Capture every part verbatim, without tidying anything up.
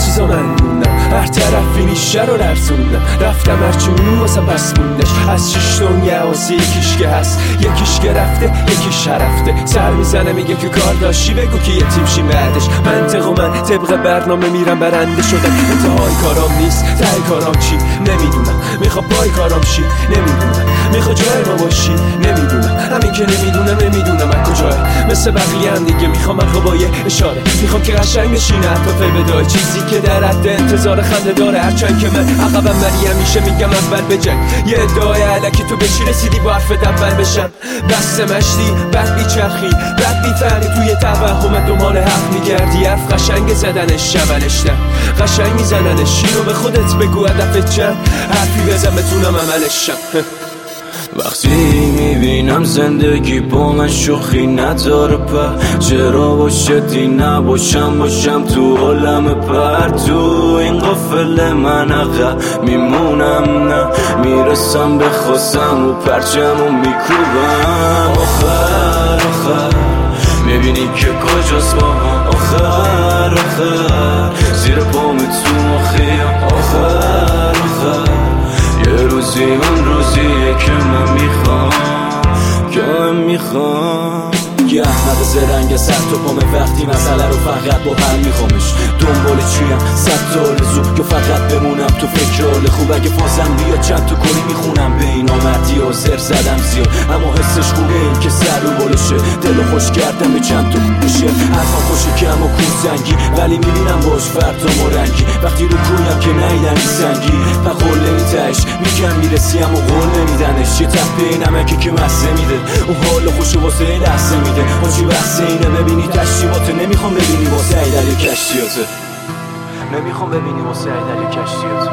چیزا من موندم، هر طرفی نیشه رو لرزوندم. رفتم هرچی اون واسه پس موندش، از شیش دنیا واسه یکیش که هست، یکیش که رفته یکیش رفته. سر میزنه میگه که کار داشتی بگو که یتیم شی بعدش. منطق و من طبق برنامه میرم برنده شدن، انتهای کارام نیست ته کارام چی نمیدونم. میخوا پای کارام شی نمیدونم، میخوا جای ما باشی نمیدونم. همین که نمیدونم نمیدونم از کجاه، مثل بقیه هم دیگه میخوام اقوای اشاره. میخوام که قشنگ بشینه حتی فی بدای چیزی که در حد انتظار خنده داره. هرچند که من عقبم ولی همیشه میگم اول بجنگ. یه ادعای علکی تو بشی رسیدی با حرفت اول بشم. بسته مشتی بعد بیچرخی بعد بیفهمی توی توهم دنبال حق میگردی. حرف قشنگ زدنش شملش نه قشنگ میزننش. اینو به خودت بگو هدفت چند، حرفی بزن بتونم عملش شم. وقتی میبینم زندگی با من شوخی نداره پر، چرا باشدی نباشم باشم تو عالم پر. تو این قافل من عقب میمونم نه میرسم به خواستم و پرچمو میکوبم. آخر آخر میبینی که کجاست با هم. آخر آخر زیر پام تو مخیم. آخر آخر یه روزی اون روزیه که من میخوام که من میخوام. یه احمد زرنگ سر تو پامه وقتی مسئله رو فقط با هم میخوامش. دنبال چیم صد تا آرزو یا فقط بمونم تو فکر حال خوب. اگه فازم بیاد چند تا کلی میخونم به این آمدی و سر زدم زیاد، اما حسش خوبه این که سر رو بالشه. دلو خوش کردم به چند تا بشه، حرفا خوشه که اما کوزنگی ولی میبینم باش فردا مرنگی. وقتی رو کویم که نیدن سنگی و قول نمیتش میگم میرسی اما قول نمیدنش. یه تپه نمکی که مزه میده اون حال خوشو واسه لحظه میده. حاجی بحث اینه ببینی تشریباته، نمیخوام ببینی واسه ایدر یه کشتیاته. نمیخوام ببینی واسه ایدر یه کشتیاته.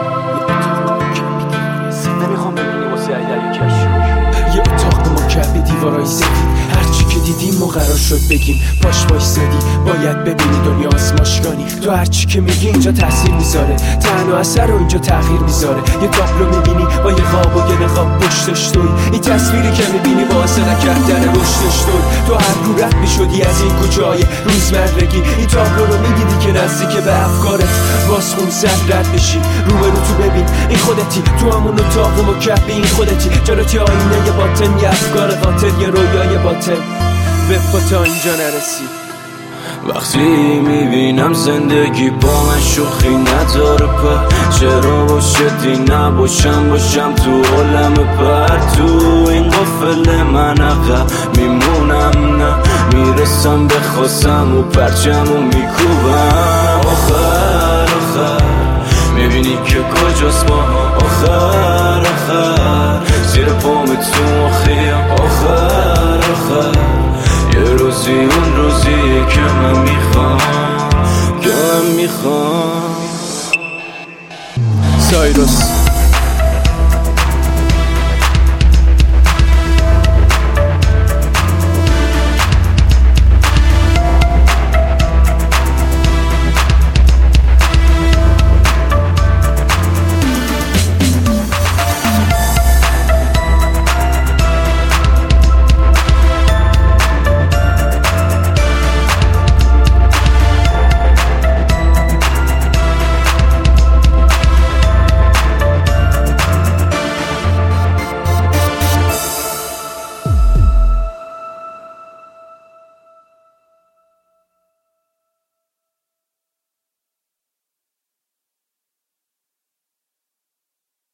نمیخوام ببینی واسه ایدر یه کشتیاته. یه اتاق مکعب دیوارای سفید، هرچی که دیدیم ما قرار شد بگیم. پاش وایسادی باید ببینی دنیا آزمایشگانی. تو هرچی که میگی اینجا تاثیر میذاره، تنها اثر رو اینجا تغییر میذاره. یه تابلو میبینی با یه خواب و یه نقاب پشتش توی. این تصویری که میبینی واسه نکردن رشدش توی. تو هر رو رد میشدی از این کوچه‌های روزمرگی. این تابلو رو میدیدی که نزدیک به افکارت باز خون سر رد بشی. روبرو تو ببین این خودتی، تو همون اتاق مکعب این خودتی. جلوتی آینه باطن یه افکار قاتل، یه رویای باطل. بپا تا اینجا نرسی. وقتی میبینم زندگی با من شوخی نداره پر، چرا باشدی نباشم باشم تو عالم پر. تو این قافل من عقب میمونم نه میرسم به خواستم و پرچمو میکوبم. آخر آخر میبینی که کجاست با هم. آخر آخر زیر پام تو مخیم. آخر آخر یه روزی اون روزیه که من میخوام که من میخوام. سایروس